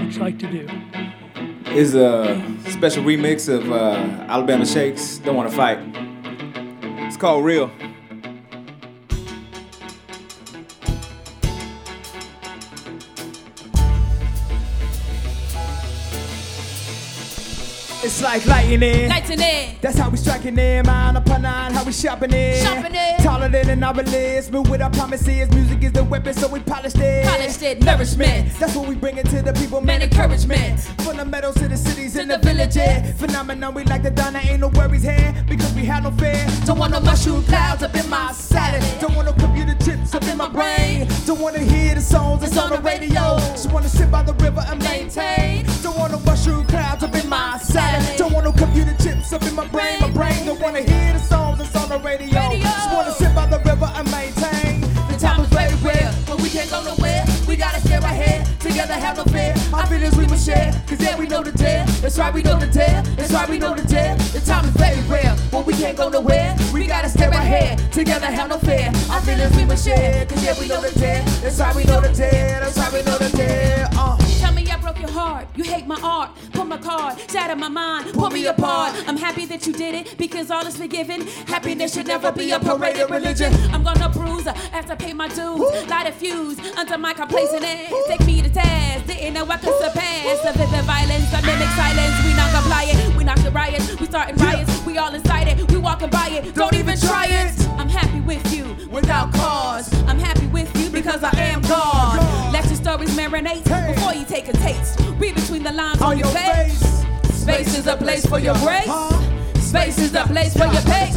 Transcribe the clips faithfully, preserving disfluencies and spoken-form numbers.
Shakes like to do. Is a special remix of uh, Alabama Shakes, Don't Wanna Fight. It's called Real. It's like lightning, lightning. That's how we striking in, mind upon nine, how we shopping it. Shopping it. Taller than an obelisk, but with our promises, music is the weapon, so we polished it. Polished it, nourishment. That's what we bring it to the people, man, encouragement. Fundamentals to the cities to and the the villages. Phenomenon, we like the Donna, ain't no worries here, because we have no fear. Don't want no mushroom clouds up in my salad. Don't want no computer chips up in my brain. Don't wanna hear the songs that's on the radio. Just wanna sit by the river and maintain. Don't want no mushroom clouds up in my salad. Don't want no computer chips up in my brain, my brain. Don't wanna hear the songs that's on the radio. radio. Just wanna sit by the river and maintain. The time is very rare, but we can't go nowhere. We gotta stay right here, together have no fear. Our feelings we must share, cause yeah we know the deal. That's why we know the deal, that's why we know the deal. The time is very rare, but we can't go nowhere. We gotta stay right here, together have no fear. Our feelings we must share, cause yeah we know the deal. That's why we know the deal, that's why we know the deal. Uh. Tell me I broke your heart, you hate my art. Pull my card, shatter my mind, pull me apart. I'm happy that you did it, because all is forgiven. Happiness should never be a paraded religion. I'm gonna bruise, I have to pay my dues. Light a fuse, under my complacent ass. Take me to task, didn't know I could surpass. The vivid violence, the mimic silence. We not compliant, we not the riots. We starting riots, we all inside it. We walking by it, don't even try it. I'm happy with you, without cause. I'm happy with you, because I am God. Let your stories marinate, before you take a taste. Read between the lines on your face. Space is a place for your grace. Space is the place for your pace.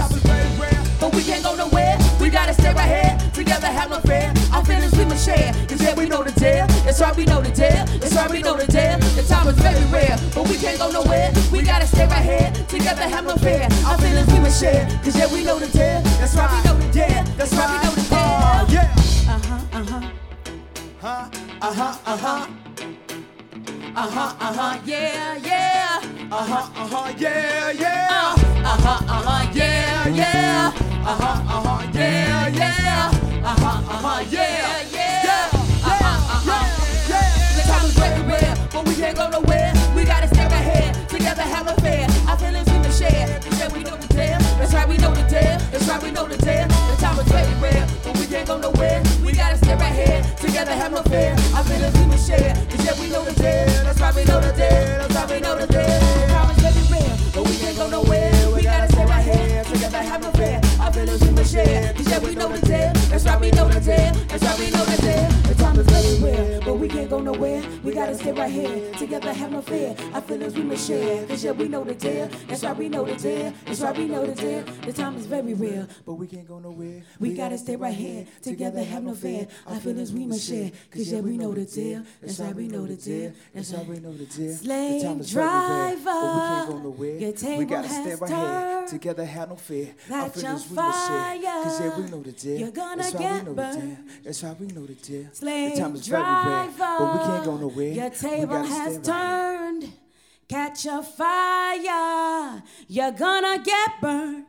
But we can't go nowhere. We gotta stay right here. Together have no fear. Our feelings we must share. Cause yeah, we know the deal. That's why we know the deal. That's why we know the deal. The time is very rare. But we can't go nowhere. We gotta stay right here. Together have no fear. Our feelings we must share. Cause yeah, we know the deal. That's why we know the deal. That's why we know the deal. Yeah. Uh-huh, uh-huh. Huh? Uh-huh, uh-huh. Uh-huh, uh-huh, yeah, yeah. Uh-huh, uh-huh, yeah, yeah. Uh-huh, uh-huh, yeah, yeah. Uh-huh, uh-huh, yeah, yeah. Uh-huh, uh-huh, yeah, yeah. Uh-huh, uh-huh, yeah. The time is very rare, but we can't go nowhere. We gotta stay right here, together have a fair. Our feelings we must share, cause yeah, we know the deal. That's right, we know the deal. That's right, we know the deal. The time is very rare, but we can't go nowhere. We gotta stay right here, together have no fear. Our feelings we must share, cause yeah, we know the deal. That's right, we know the deal. That's right, we know the deal. The time is very rare, but we can't go nowhere. We gotta stay right here, together have no fear. Our feelings we must share, cause yeah, we know the deal. That's right, we know the deal. That's right, we know the deal. The time is very rare, but we can't go nowhere. We gotta stay right here, together have no fear. Our feelings we must share, cause yeah, we know the deal. That's right, we know the deal. That's right, we know the deal. The time is very real, but we can't go nowhere. We gotta stay right here, together have no fear. Our feelings we must share, cause yeah, we know the deal. That's right, we know the deal. That's right, we know the deal. Slave driver, your table has turned. Together have no fear. Our Light your feelings we must share, fire. cause yeah, we know the deal. You're gonna That's why get we know the deal. burned. That's why we know the deal. The Slave time is very rare, but we can't go nowhere. Your We table gotta has stay right here. turned. Catch a fire. You're gonna get burned.